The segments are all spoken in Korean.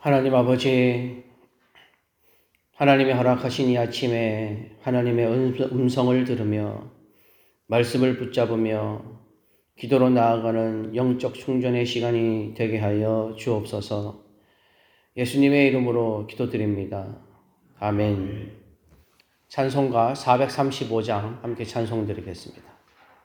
하나님 아버지, 하나님의 허락하신 이 아침에 하나님의 음성을 들으며 말씀을 붙잡으며 기도로 나아가는 영적 충전의 시간이 되게 하여 주옵소서. 예수님의 이름으로 기도드립니다. 아멘. 찬송가 435장 함께 찬송드리겠습니다.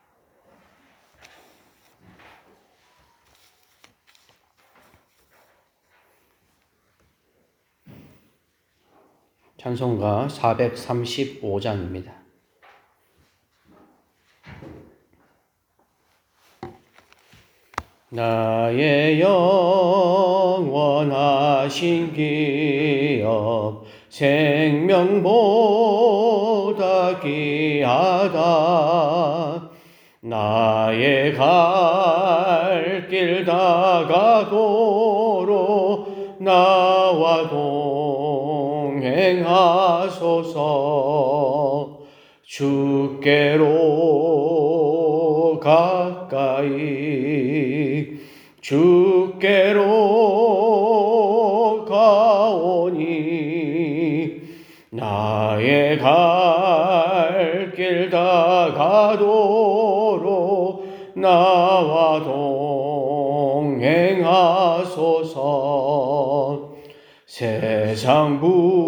찬송가 435장입니다. 나의 영원하신 기업 생명보다 귀하다. 나의 갈 길 다가도록 나와 동행하소서. 주께로 가까이 주께로 가오니 나의 갈 길 다가도록 나와 동행하소서. 세상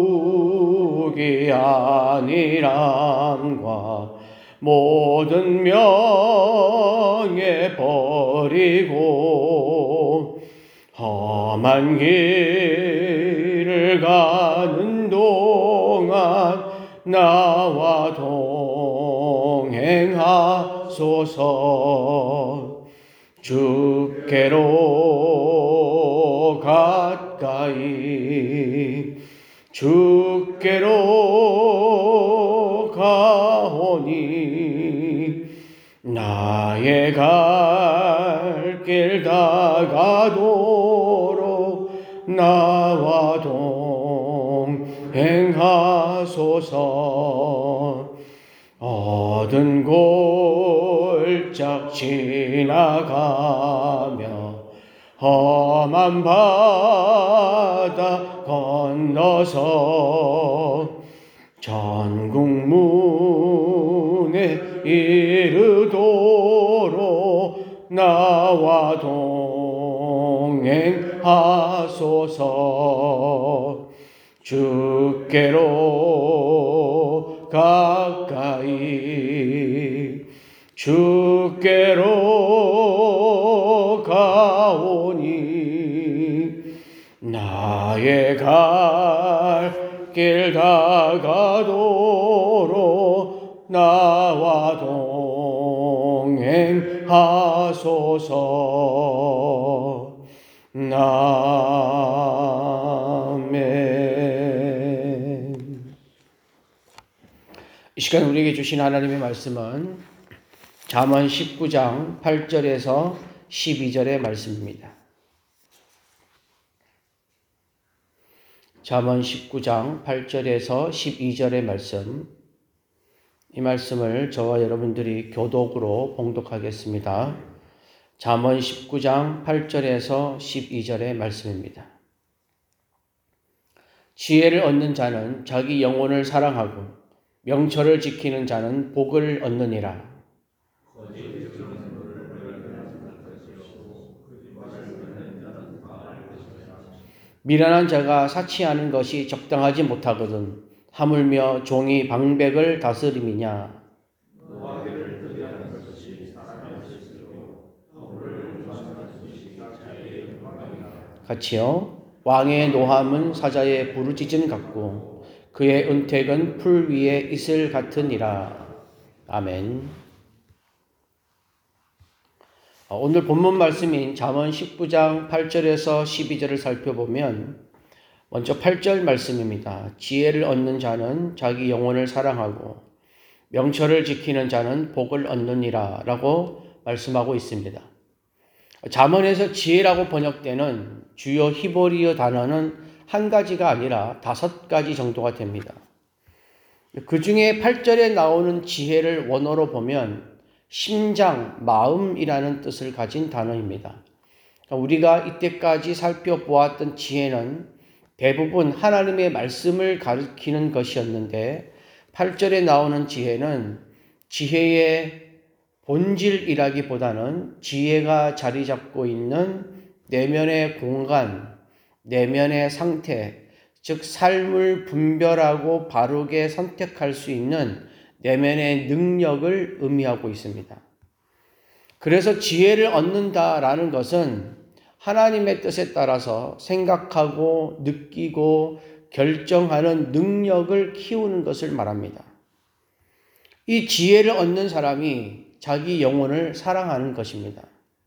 부귀한이람과 모든 명예 버리고 험한 길을 가는 동안 나와 동행하소서. 주께로 가까이 주께로 가오니 나의 갈 길 다가도록 나와 동행하소서. 어두운 골짝 지나가며 험한 바다 건너서 전국 문에 이르도록 나와 동행하소서. 주께로 가까이 주께로 가오니 나의 갈 길 다가도록 나와 동행하소서. 아멘. 이 시간 우리에게 주신 하나님의 말씀은 잠언 19장 8절에서 12절의 말씀입니다. 잠언 19장 8절에서 12절의 말씀, 이 말씀을 저와 여러분들이 교독으로 봉독하겠습니다. 잠언 19장 8절에서 12절의 말씀입니다. 지혜를 얻는 자는 자기 영혼을 사랑하고 명철을 지키는 자는 복을 얻느니라. 미련한 자가 사치하는 것이 적당하지 못하거든 하물며 종이 방백을 다스림이냐. 같이요. 왕의 노함은 사자의 부르짖음 같고 그의 은택은 풀 위에 이슬 같으니라. 아멘. 오늘 본문 말씀인 잠언 19장 8절에서 12절을 살펴보면 먼저 8절 말씀입니다. 지혜를 얻는 자는 자기 영혼을 사랑하고 명철을 지키는 자는 복을 얻느니라 라고 말씀하고 있습니다. 잠언에서 지혜라고 번역되는 주요 히브리어 단어는 한 가지가 아니라 5가지 정도가 됩니다. 그 중에 8절에 나오는 지혜를 원어로 보면 심장, 마음이라는 뜻을 가진 단어입니다. 우리가 이때까지 살펴보았던 지혜는 대부분 하나님의 말씀을 가리키는 것이었는데 8절에 나오는 지혜는 지혜의 본질이라기보다는 지혜가 자리 잡고 있는 내면의 공간, 내면의 상태, 즉 삶을 분별하고 바르게 선택할 수 있는 내면의 능력을 의미하고 있습니다. 그래서 지혜를 얻는다라는 것은 하나님의 뜻에 따라서 생각하고 느끼고 결정하는 능력을 키우는 것을 말합니다. 이 지혜를 얻는 사람이 자기 영혼을 사랑하는 것입니다.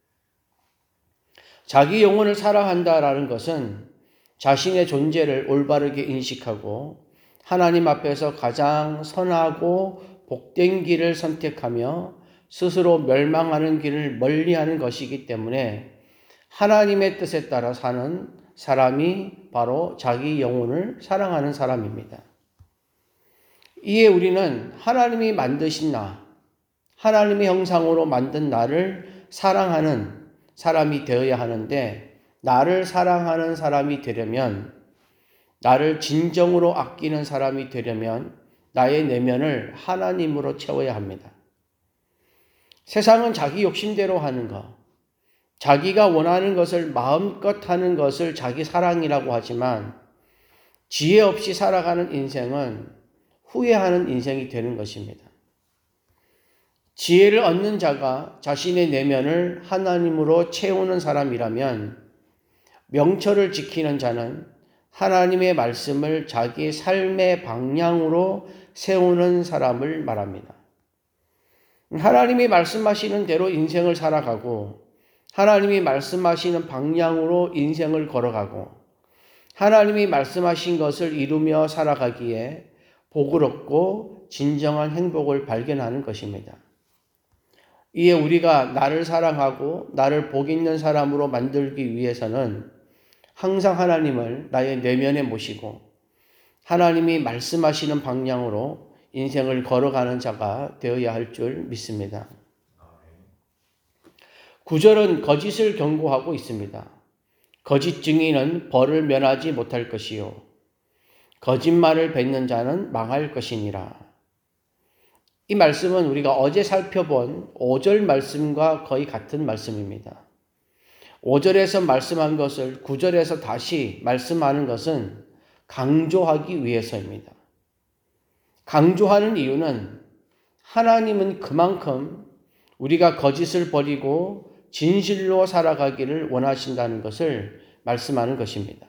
자기 영혼을 사랑한다라는 것은 자신의 존재를 올바르게 인식하고 하나님 앞에서 가장 선하고 복된 길을 선택하며 스스로 멸망하는 길을 멀리하는 것이기 때문에 하나님의 뜻에 따라 사는 사람이 바로 자기 영혼을 사랑하는 사람입니다. 이에 우리는 하나님이 만드신 나, 하나님의 형상으로 만든 나를 사랑하는 사람이 되어야 하는데, 나를 사랑하는 사람이 되려면, 나를 진정으로 아끼는 사람이 되려면 나의 내면을 하나님으로 채워야 합니다. 세상은 자기 욕심대로 하는 것, 자기가 원하는 것을 마음껏 하는 것을 자기 사랑이라고 하지만 지혜 없이 살아가는 인생은 후회하는 인생이 되는 것입니다. 지혜를 얻는 자가 자신의 내면을 하나님으로 채우는 사람이라면 명철을 지키는 자는 하나님의 말씀을 자기 삶의 방향으로 세우는 사람을 말합니다. 하나님이 말씀하시는 대로 인생을 살아가고 하나님이 말씀하시는 방향으로 인생을 걸어가고 하나님이 말씀하신 것을 이루며 살아가기에 복을 얻고 진정한 행복을 발견하는 것입니다. 이에 우리가 나를 사랑하고 나를 복 있는 사람으로 만들기 위해서는 항상 하나님을 나의 내면에 모시고 하나님이 말씀하시는 방향으로 인생을 걸어가는 자가 되어야 할 줄 믿습니다. 9절은 거짓을 경고하고 있습니다. 거짓 증인은 벌을 면하지 못할 것이요 거짓말을 뱉는 자는 망할 것이니라. 이 말씀은 우리가 어제 살펴본 5절 말씀과 거의 같은 말씀입니다. 5절에서 말씀한 것을 9절에서 다시 말씀하는 것은 강조하기 위해서입니다. 강조하는 이유는 하나님은 그만큼 우리가 거짓을 버리고 진실로 살아가기를 원하신다는 것을 말씀하는 것입니다.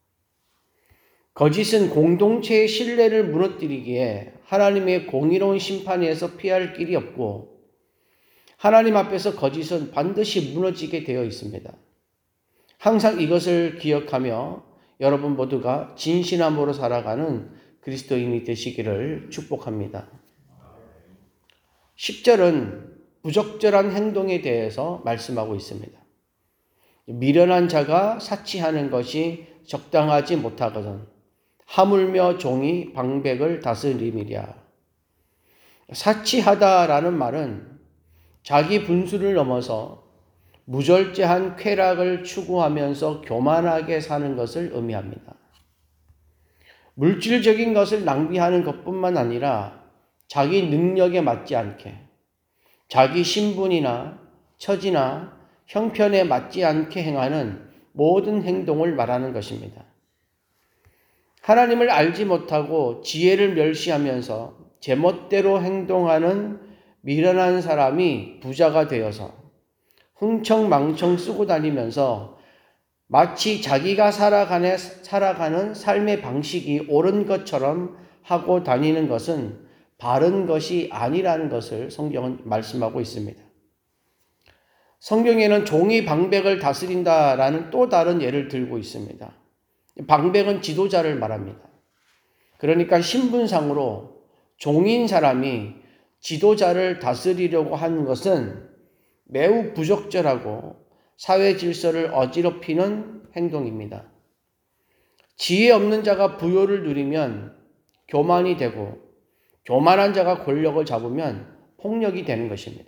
거짓은 공동체의 신뢰를 무너뜨리기에 하나님의 공의로운 심판에서 피할 길이 없고 하나님 앞에서 거짓은 반드시 무너지게 되어 있습니다. 항상 이것을 기억하며 여러분 모두가 진실함으로 살아가는 그리스도인이 되시기를 축복합니다. 10절은 부적절한 행동에 대해서 말씀하고 있습니다. 미련한 자가 사치하는 것이 적당하지 못하거든 하물며 종이 방백을 다스림이랴. 사치하다라는 말은 자기 분수를 넘어서 무절제한 쾌락을 추구하면서 교만하게 사는 것을 의미합니다. 물질적인 것을 낭비하는 것뿐만 아니라 자기 능력에 맞지 않게, 자기 신분이나 처지나 형편에 맞지 않게 행하는 모든 행동을 말하는 것입니다. 하나님을 알지 못하고 지혜를 멸시하면서 제멋대로 행동하는 미련한 사람이 부자가 되어서 흥청망청 쓰고 다니면서 마치 자기가 살아가는 삶의 방식이 옳은 것처럼 하고 다니는 것은 바른 것이 아니라는 것을 성경은 말씀하고 있습니다. 성경에는 종이 방백을 다스린다라는 또 다른 예를 들고 있습니다. 방백은 지도자를 말합니다. 그러니까 신분상으로 종인 사람이 지도자를 다스리려고 하는 것은 매우 부적절하고 사회 질서를 어지럽히는 행동입니다. 지혜 없는 자가 부요를 누리면 교만이 되고 교만한 자가 권력을 잡으면 폭력이 되는 것입니다.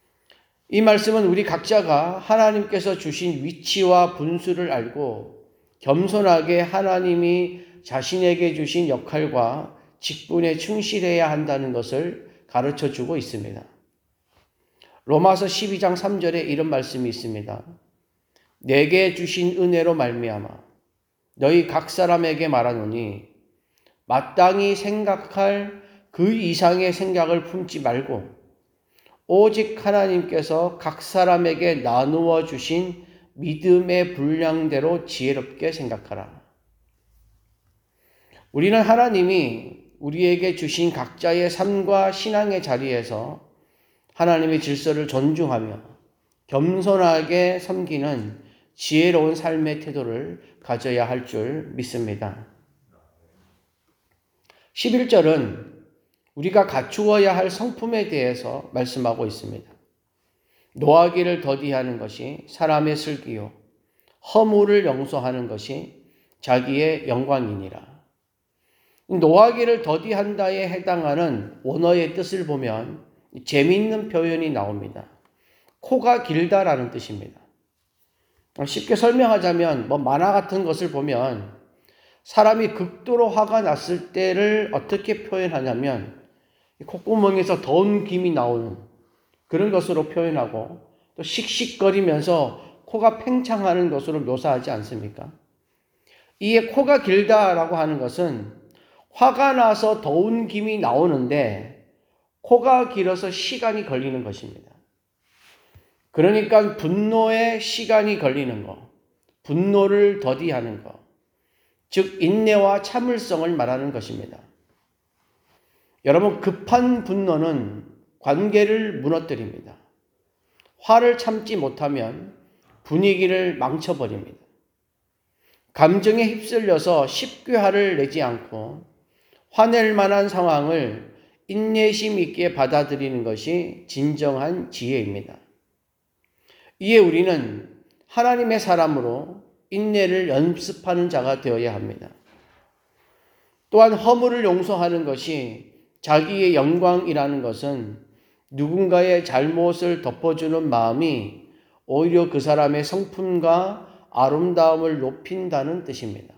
이 말씀은 우리 각자가 하나님께서 주신 위치와 분수를 알고 겸손하게 하나님이 자신에게 주신 역할과 직분에 충실해야 한다는 것을 가르쳐 주고 있습니다. 로마서 12장 3절에 이런 말씀이 있습니다. 내게 주신 은혜로 말미암아 너희 각 사람에게 말하노니 마땅히 생각할 그 이상의 생각을 품지 말고 오직 하나님께서 각 사람에게 나누어 주신 믿음의 분량대로 지혜롭게 생각하라. 우리는 하나님이 우리에게 주신 각자의 삶과 신앙의 자리에서 하나님의 질서를 존중하며 겸손하게 섬기는 지혜로운 삶의 태도를 가져야 할 줄 믿습니다. 11절은 우리가 갖추어야 할 성품에 대해서 말씀하고 있습니다. 노하기를 더디하는 것이 사람의 슬기요 허물을 용서하는 것이 자기의 영광이니라. 노하기를 더디한다에 해당하는 원어의 뜻을 보면 재미있는 표현이 나옵니다. 코가 길다라는 뜻입니다. 쉽게 설명하자면 만화 같은 것을 보면 사람이 극도로 화가 났을 때를 어떻게 표현하냐면 콧구멍에서 더운 김이 나오는 그런 것으로 표현하고 또 씩씩거리면서 코가 팽창하는 것으로 묘사하지 않습니까? 이에 코가 길다라고 하는 것은 화가 나서 더운 김이 나오는데 코가 길어서 시간이 걸리는 것입니다. 그러니까 분노에 시간이 걸리는 것, 분노를 더디하는 것, 즉 인내와 참을성을 말하는 것입니다. 여러분, 급한 분노는 관계를 무너뜨립니다. 화를 참지 못하면 분위기를 망쳐버립니다. 감정에 휩쓸려서 쉽게 화를 내지 않고 화낼 만한 상황을 인내심 있게 받아들이는 것이 진정한 지혜입니다. 이에 우리는 하나님의 사람으로 인내를 연습하는 자가 되어야 합니다. 또한 허물을 용서하는 것이 자기의 영광이라는 것은 누군가의 잘못을 덮어주는 마음이 오히려 그 사람의 성품과 아름다움을 높인다는 뜻입니다.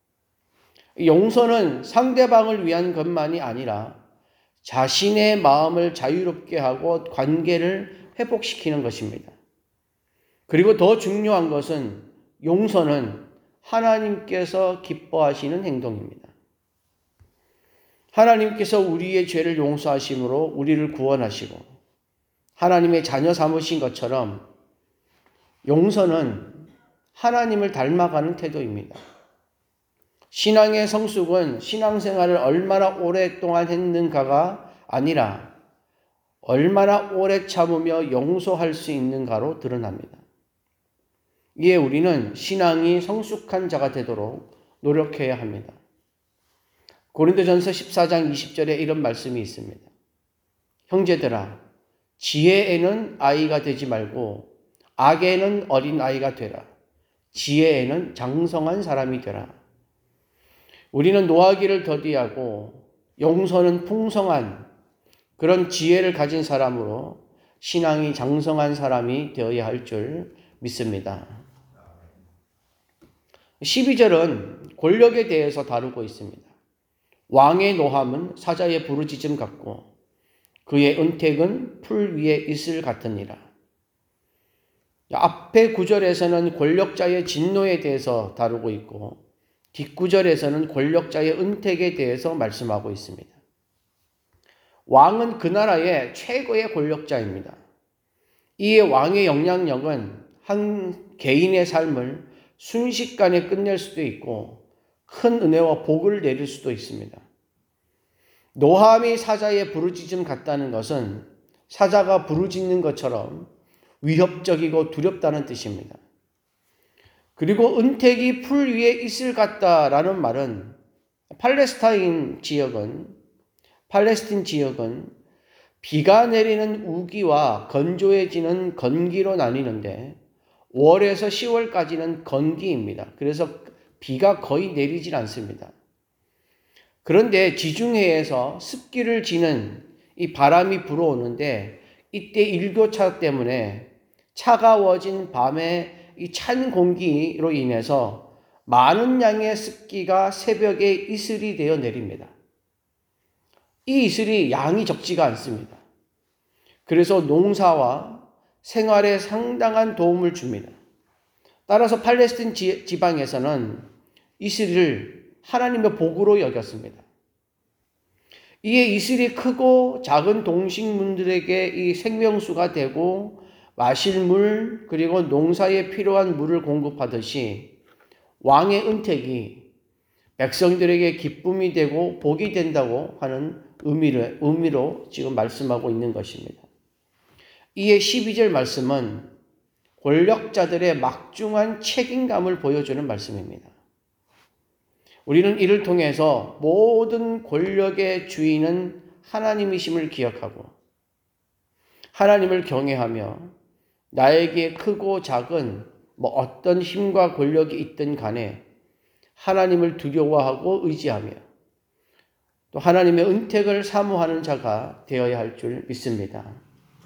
용서는 상대방을 위한 것만이 아니라 자신의 마음을 자유롭게 하고 관계를 회복시키는 것입니다. 그리고 더 중요한 것은 용서는 하나님께서 기뻐하시는 행동입니다. 하나님께서 우리의 죄를 용서하심으로 우리를 구원하시고 하나님의 자녀 삼으신 것처럼 용서는 하나님을 닮아가는 태도입니다. 신앙의 성숙은 신앙생활을 얼마나 오랫동안 했는가가 아니라 얼마나 오래 참으며 용서할 수 있는가로 드러납니다. 이에 우리는 신앙이 성숙한 자가 되도록 노력해야 합니다. 고린도전서 14장 20절에 이런 말씀이 있습니다. 형제들아, 지혜에는 아이가 되지 말고 악에는 어린 아이가 되라. 지혜에는 장성한 사람이 되라. 우리는 노하기를 더디하고 용서는 풍성한 그런 지혜를 가진 사람으로 신앙이 장성한 사람이 되어야 할 줄 믿습니다. 12절은 권력에 대해서 다루고 있습니다. 왕의 노함은 사자의 부르짖음 같고 그의 은택은 풀 위에 이슬 같으니라. 앞에 구절에서는 권력자의 진노에 대해서 다루고 있고 뒷구절에서는 권력자의 은택에 대해서 말씀하고 있습니다. 왕은 그 나라의 최고의 권력자입니다. 이에 왕의 영향력은 한 개인의 삶을 순식간에 끝낼 수도 있고 큰 은혜와 복을 내릴 수도 있습니다. 노함이 사자의 부르짖음 같다는 것은 사자가 부르짖는 것처럼 위협적이고 두렵다는 뜻입니다. 그리고 은택이 풀 위에 이슬 같다라는 말은 팔레스틴 지역은 비가 내리는 우기와 건조해지는 건기로 나뉘는데 월에서 10월까지는 건기입니다. 그래서 비가 거의 내리질 않습니다. 그런데 지중해에서 습기를 지는 이 바람이 불어오는데 이때 일교차 때문에 차가워진 밤에 이 찬 공기로 인해서 많은 양의 습기가 새벽에 이슬이 되어 내립니다. 이 이슬이 양이 적지가 않습니다. 그래서 농사와 생활에 상당한 도움을 줍니다. 따라서 팔레스틴 지방에서는 이슬을 하나님의 복으로 여겼습니다. 이에 이슬이 크고 작은 동식물들에게 이 생명수가 되고 마실 물 그리고 농사에 필요한 물을 공급하듯이 왕의 은택이 백성들에게 기쁨이 되고 복이 된다고 하는 의미로 지금 말씀하고 있는 것입니다. 이에 12절 말씀은 권력자들의 막중한 책임감을 보여주는 말씀입니다. 우리는 이를 통해서 모든 권력의 주인은 하나님이심을 기억하고 하나님을 경외하며 나에게 크고 작은 어떤 힘과 권력이 있든 간에 하나님을 두려워하고 의지하며 또 하나님의 은택을 사모하는 자가 되어야 할 줄 믿습니다.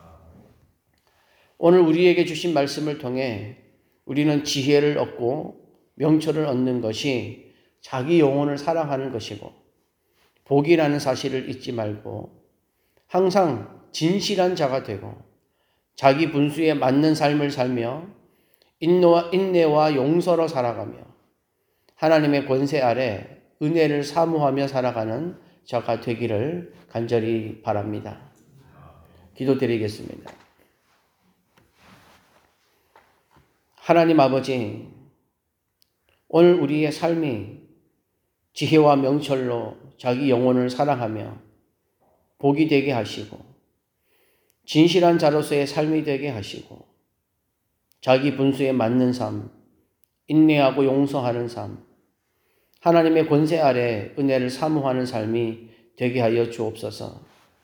오늘 우리에게 주신 말씀을 통해 우리는 지혜를 얻고 명철을 얻는 것이 자기 영혼을 사랑하는 것이고 복이라는 사실을 잊지 말고 항상 진실한 자가 되고 자기 분수에 맞는 삶을 살며 인내와 용서로 살아가며 하나님의 권세 아래 은혜를 사모하며 살아가는 자가 되기를 간절히 바랍니다. 기도드리겠습니다. 하나님 아버지, 오늘 우리의 삶이 지혜와 명철로 자기 영혼을 사랑하며 복이 되게 하시고 진실한 자로서의 삶이 되게 하시고 자기 분수에 맞는 삶, 인내하고 용서하는 삶, 하나님의 권세 아래 은혜를 사모하는 삶이 되게 하여 주옵소서.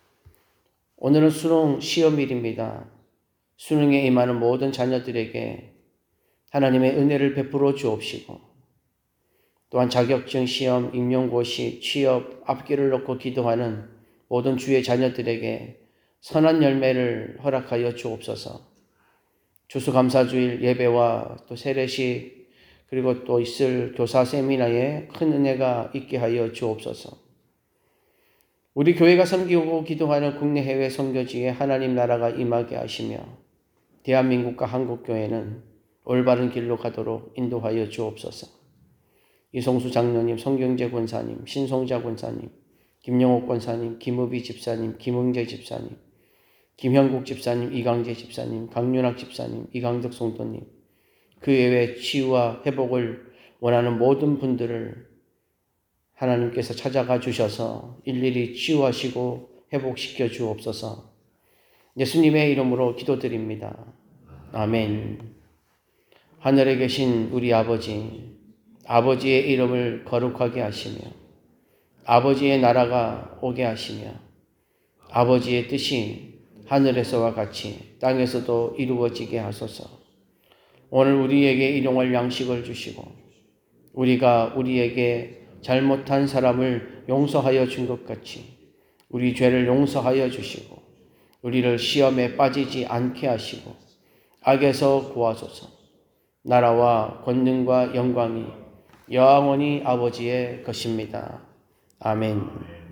오늘은 수능 시험일입니다. 수능에 임하는 모든 자녀들에게 하나님의 은혜를 베풀어 주옵시고 또한 자격증 시험, 임용고시, 취업, 앞길을 놓고 기도하는 모든 주의 자녀들에게 선한 열매를 허락하여 주옵소서. 추수감사주일 예배와 또 세례식 그리고 또 있을 교사 세미나에 큰 은혜가 있게 하여 주옵소서. 우리 교회가 섬기고 기도하는 국내 해외 선교지에 하나님 나라가 임하게 하시며 대한민국과 한국교회는 올바른 길로 가도록 인도하여 주옵소서. 이성수 장로님, 성경재 권사님, 신송자 권사님, 김영옥 권사님, 김우비 집사님, 김흥재 집사님, 김형국 집사님, 이강재 집사님, 강윤학 집사님, 이강덕 성도님, 그 외에 치유와 회복을 원하는 모든 분들을 하나님께서 찾아가 주셔서 일일이 치유하시고 회복시켜 주옵소서. 예수님의 이름으로 기도드립니다. 아멘. 하늘에 계신 우리 아버지의 이름을 거룩하게 하시며 아버지의 나라가 오게 하시며 아버지의 뜻이 하늘에서와 같이 땅에서도 이루어지게 하소서. 오늘 우리에게 일용할 양식을 주시고 우리가 우리에게 잘못한 사람을 용서하여 준 것 같이 우리 죄를 용서하여 주시고 우리를 시험에 빠지지 않게 하시고 악에서 구하소서. 나라와 권능과 영광이 영원히 아버지의 것입니다. 아멘.